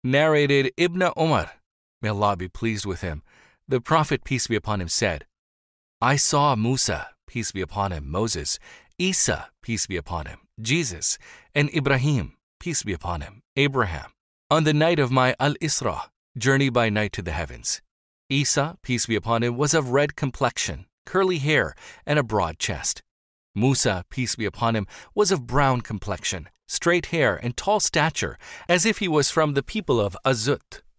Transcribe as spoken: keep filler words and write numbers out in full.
Narrated Ibn Umar, may Allah be pleased with him, the Prophet, peace be upon him, said, I saw Musa, peace be upon him, Moses, Isa, peace be upon him, Jesus, and Ibrahim, peace be upon him, Abraham, on the night of my Al-Isra, journey by night to the heavens. Isa, peace be upon him, was of red complexion, curly hair, and a broad chest. Musa, peace be upon him, was of brown complexion, straight hair, and tall stature, as if he was from the people of Azut.